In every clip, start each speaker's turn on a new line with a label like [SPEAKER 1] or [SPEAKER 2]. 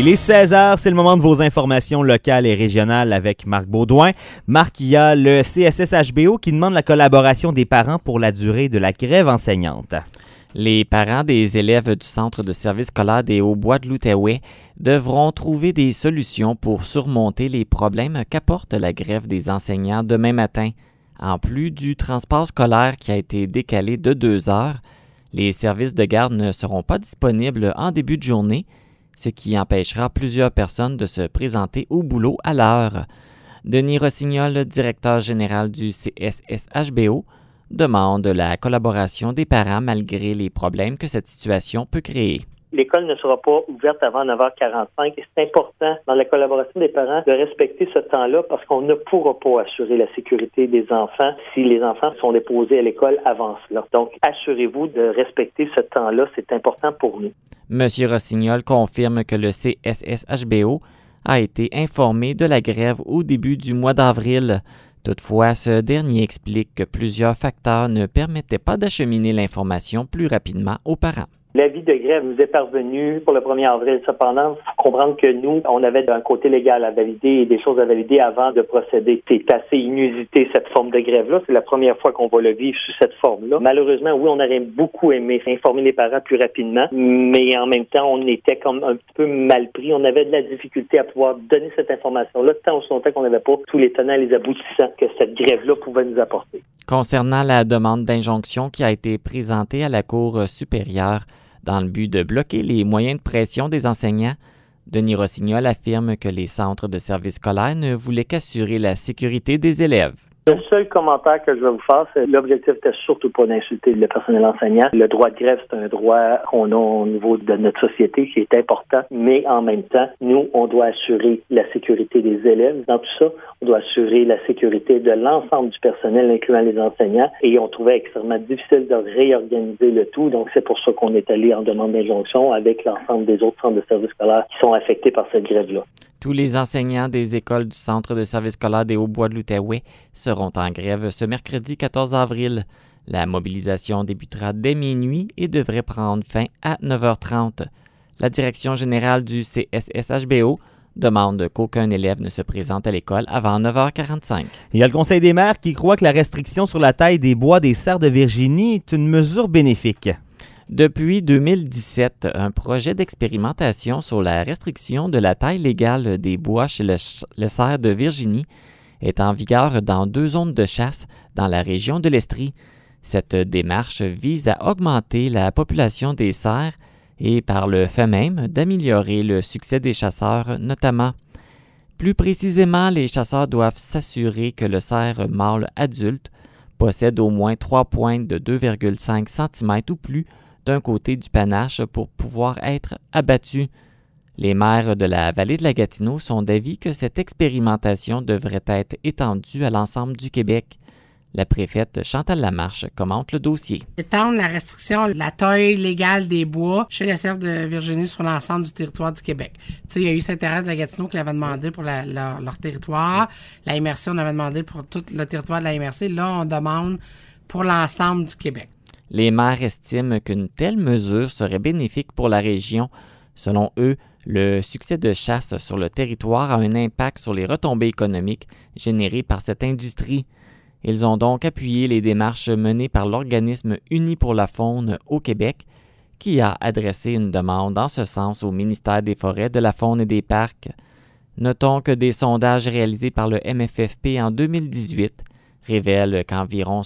[SPEAKER 1] Il est 16h, c'est le moment de vos informations locales et régionales avec Marc Baudouin. Marc, il y a le CSS-HBO qui demande la collaboration des parents pour la durée de la grève enseignante.
[SPEAKER 2] Les parents des élèves du Centre de service scolaire des Hauts-Bois de l'Outaouais devront trouver des solutions pour surmonter les problèmes qu'apporte la grève des enseignants demain matin. En plus du transport scolaire qui a été décalé de 2 heures, les services de garde ne seront pas disponibles en début de journée, ce qui empêchera plusieurs personnes de se présenter au boulot à l'heure. Denis Rossignol, directeur général du CSS-HBO, demande la collaboration des parents malgré les problèmes que cette situation peut créer.
[SPEAKER 3] L'école ne sera pas ouverte avant 9h45 et c'est important dans la collaboration des parents de respecter ce temps-là parce qu'on ne pourra pas assurer la sécurité des enfants si les enfants sont déposés à l'école avant cela. Donc, assurez-vous de respecter ce temps-là, c'est important pour nous. Monsieur
[SPEAKER 2] Rossignol confirme que le CSS-HBO a été informé de la grève au début du mois d'avril. Toutefois, ce dernier explique que plusieurs facteurs ne permettaient pas d'acheminer l'information plus rapidement aux parents.
[SPEAKER 3] L'avis de grève nous est parvenu pour le 1er avril. Cependant, il faut comprendre que nous, on avait un côté légal à valider et des choses à valider avant de procéder. C'est assez inusité, cette forme de grève-là. C'est la première fois qu'on va le vivre sous cette forme-là. Malheureusement, oui, on aurait beaucoup aimé informer les parents plus rapidement, mais en même temps, on était comme un petit peu mal pris. On avait de la difficulté à pouvoir donner cette information-là tant aussi longtemps qu'on n'avait pas tous les tenants et les aboutissants que cette grève-là pouvait nous apporter.
[SPEAKER 2] Concernant la demande d'injonction qui a été présentée à la Cour supérieure, dans le but de bloquer les moyens de pression des enseignants, Denis Rossignol affirme que les centres de service scolaire ne voulaient qu'assurer la sécurité des élèves.
[SPEAKER 3] Le seul commentaire que je vais vous faire, c'est l'objectif n'était surtout pas d'insulter le personnel enseignant. Le droit de grève, c'est un droit qu'on a au niveau de notre société qui est important, mais en même temps, nous, on doit assurer la sécurité des élèves. Dans tout ça, on doit assurer la sécurité de l'ensemble du personnel, incluant les enseignants, et on trouvait extrêmement difficile de réorganiser le tout. Donc, c'est pour ça qu'on est allé en demande d'injonction avec l'ensemble des autres centres de services scolaires qui sont affectés par cette grève-là.
[SPEAKER 2] Tous les enseignants des écoles du Centre de service scolaire des Hauts-Bois de l'Outaouais seront en grève ce mercredi 14 avril. La mobilisation débutera dès minuit et devrait prendre fin à 9h30. La direction générale du CSS-HBO demande qu'aucun élève ne se présente à l'école avant 9h45.
[SPEAKER 1] Il y a le Conseil des maires qui croit que la restriction sur la taille des bois des serres de Virginie est une mesure bénéfique.
[SPEAKER 2] Depuis 2017, un projet d'expérimentation sur la restriction de la taille légale des bois chez le cerf de Virginie est en vigueur dans 2 zones de chasse dans la région de l'Estrie. Cette démarche vise à augmenter la population des cerfs et par le fait même d'améliorer le succès des chasseurs notamment. Plus précisément, les chasseurs doivent s'assurer que le cerf mâle adulte possède au moins 3 pointes de 2,5 cm ou plus d'un côté du panache pour pouvoir être abattu. Les maires de la vallée de la Gatineau sont d'avis que cette expérimentation devrait être étendue à l'ensemble du Québec. La préfète Chantal Lamarche commente le dossier.
[SPEAKER 4] Étendre la restriction de la taille légale des bois chez les cerfs de Virginie sur l'ensemble du territoire du Québec. Tu sais, il y a eu Sainte-Thérèse de la Gatineau qui l'avait demandé pour leur territoire. La MRC, on avait demandé pour tout le territoire de la MRC. Là, on demande pour l'ensemble du Québec.
[SPEAKER 2] Les maires estiment qu'une telle mesure serait bénéfique pour la région. Selon eux, le succès de chasse sur le territoire a un impact sur les retombées économiques générées par cette industrie. Ils ont donc appuyé les démarches menées par l'organisme Unis pour la faune au Québec, qui a adressé une demande en ce sens au ministère des Forêts, de la Faune et des Parcs. Notons que des sondages réalisés par le MFFP en 2018 révèlent qu'environ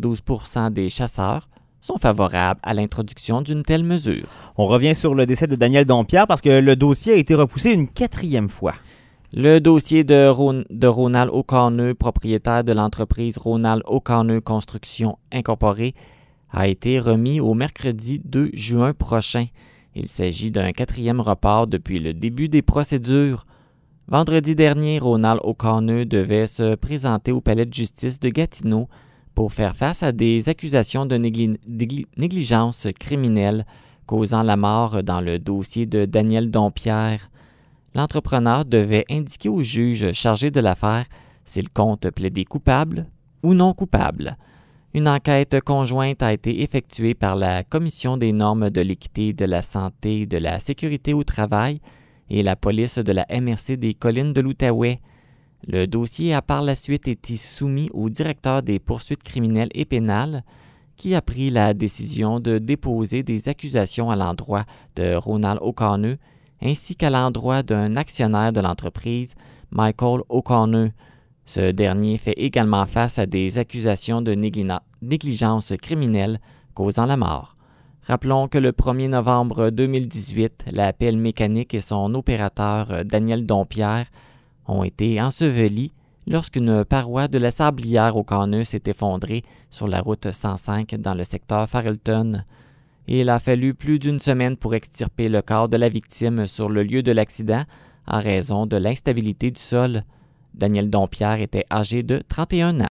[SPEAKER 2] 72% des chasseurs sont favorables à l'introduction d'une telle mesure.
[SPEAKER 1] On revient sur le décès de Daniel Dompierre parce que le dossier a été repoussé une 4e fois.
[SPEAKER 2] Le dossier de Ronald O'Connor, propriétaire de l'entreprise Ronald O'Connor Construction Incorporée, a été remis au mercredi 2 juin prochain. Il s'agit d'un 4e report depuis le début des procédures. Vendredi dernier, Ronald O'Connor devait se présenter au palais de justice de Gatineau pour faire face à des accusations de négligence criminelle causant la mort dans le dossier de Daniel Dompierre. L'entrepreneur devait indiquer au juge chargé de l'affaire s'il compte plaider coupable ou non coupable. Une enquête conjointe a été effectuée par la Commission des normes de l'équité, de la santé et de la sécurité au travail et la police de la MRC des collines de l'Outaouais. Le dossier a par la suite été soumis au directeur des poursuites criminelles et pénales, qui a pris la décision de déposer des accusations à l'endroit de Ronald O'Connor ainsi qu'à l'endroit d'un actionnaire de l'entreprise, Michael O'Connor. Ce dernier fait également face à des accusations de négligence criminelle causant la mort. Rappelons que le 1er novembre 2018, la pelle mécanique et son opérateur Daniel Dompierre ont été ensevelis lorsqu'une paroi de la sablière O'Connor s'est effondrée sur la route 105 dans le secteur Farrelton. Il a fallu plus d'une semaine pour extirper le corps de la victime sur le lieu de l'accident en raison de l'instabilité du sol. Daniel Dompierre était âgé de 31 ans.